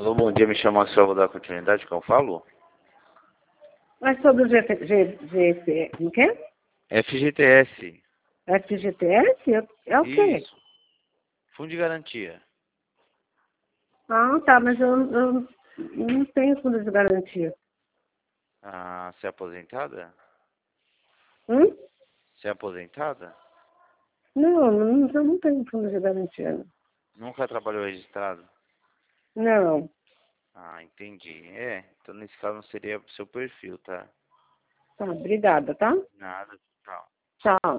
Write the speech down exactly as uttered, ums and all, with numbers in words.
Alô, bom dia, me chama só, vou dar continuidade que eu falo? Mas sobre o G P, G, G P, não quer? F G T S. F G T S? É o quê? Isso. Fundo de garantia. Ah, tá, mas eu, eu não tenho fundo de garantia. Ah, você é aposentada? Hum? Você é aposentada? Não, não, eu não tenho fundo de garantia. Não. Nunca trabalhou registrado? Não. Ah, entendi. É, então nesse caso não seria seu perfil, tá? Tá, obrigada, tá? Nada, tal. Tchau.